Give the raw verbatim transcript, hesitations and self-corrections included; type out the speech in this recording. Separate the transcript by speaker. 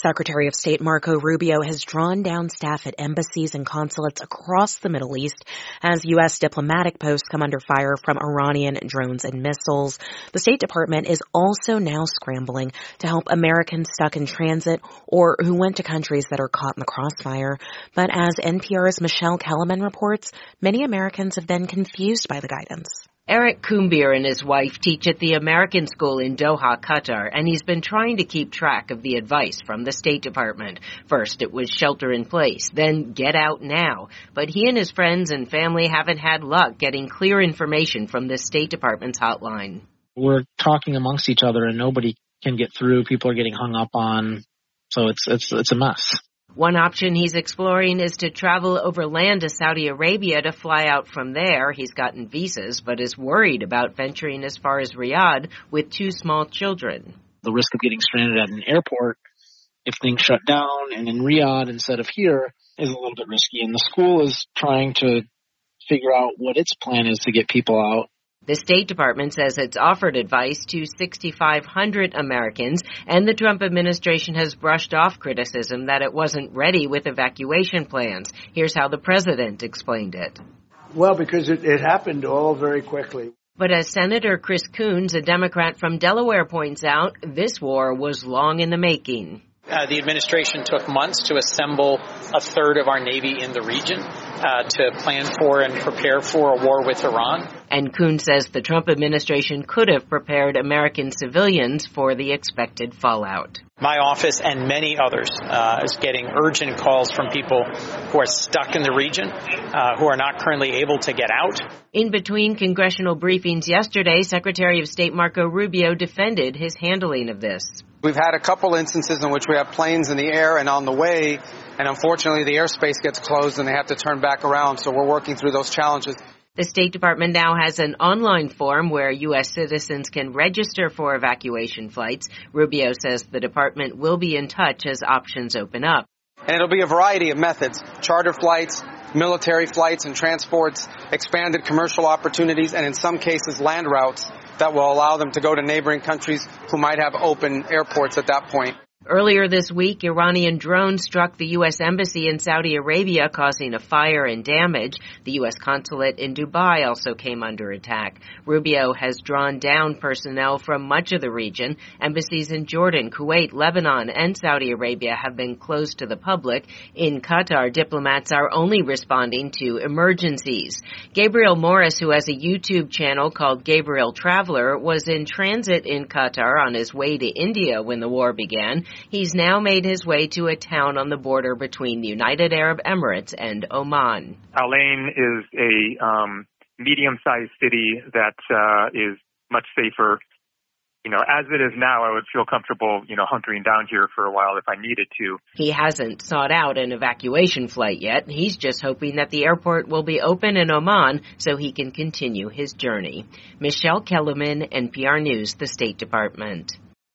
Speaker 1: Secretary of State Marco Rubio has drawn down staff at embassies and consulates across the Middle East as U S diplomatic posts come under fire from Iranian drones and missiles. The State Department is also now scrambling to help Americans stuck in transit or who went to countries that are caught in the crossfire. But as N P R's Michelle Kellerman reports, many Americans have been confused by the guidance.
Speaker 2: Eric Kumbir and his wife teach at the American School in Doha, Qatar, and he's been trying to keep track of the advice from the State Department. First, it was shelter in place, then get out now. But he and his friends and family haven't had luck getting clear information from the State Department's hotline.
Speaker 3: We're talking amongst each other and nobody can get through. People are getting hung up on, so it's it's it's a mess.
Speaker 2: One option he's exploring is to travel overland to Saudi Arabia to fly out from there. He's gotten visas, but is worried about venturing as far as Riyadh with two small children.
Speaker 3: The risk of getting stranded at an airport if things shut down and in Riyadh instead of here is a little bit risky. And the school is trying to figure out what its plan is to get people out.
Speaker 2: The State Department says it's offered advice to six thousand five hundred Americans, and the Trump administration has brushed off criticism that it wasn't ready with evacuation plans. Here's how the president explained it.
Speaker 4: Well, because it, it happened all very quickly.
Speaker 2: But as Senator Chris Coons, a Democrat from Delaware, points out, this war was long in the making.
Speaker 5: Uh, the administration took months to assemble a third of our Navy in the region uh, to plan for and prepare for a war with Iran.
Speaker 2: And Kuhn says the Trump administration could have prepared American civilians for the expected fallout.
Speaker 5: My office and many others uh, is getting urgent calls from people who are stuck in the region, uh, who are not currently able to get out.
Speaker 2: In between congressional briefings yesterday, Secretary of State Marco Rubio defended his handling of this.
Speaker 6: We've had a couple instances in which we have planes in the air and on the way, and unfortunately the airspace gets closed and they have to turn back around, so we're working through those challenges.
Speaker 2: The State Department now has an online form where U S citizens can register for evacuation flights. Rubio says the department will be in touch as options open up.
Speaker 6: And it'll be a variety of methods: charter flights, military flights and transports, expanded commercial opportunities, and in some cases land routes that will allow them to go to neighboring countries who might have open airports at that point.
Speaker 2: Earlier this week, Iranian drones struck the U S embassy in Saudi Arabia, causing a fire and damage. The U S consulate in Dubai also came under attack. Rubio has drawn down personnel from much of the region. Embassies in Jordan, Kuwait, Lebanon, and Saudi Arabia have been closed to the public. In Qatar, diplomats are only responding to emergencies. Gabriel Morris, who has a YouTube channel called Gabriel Traveler, was in transit in Qatar on his way to India when the war began. He's now made his way to a town on the border between the United Arab Emirates and Oman.
Speaker 7: Al Ain is a um, medium-sized city that uh, is much safer. You know, as it is now, I would feel comfortable, you know, hunkering down here for a while if I needed to.
Speaker 2: He hasn't sought out an evacuation flight yet. He's just hoping that the airport will be open in Oman so he can continue his journey. Michelle Kellerman, N P R News, the State Department.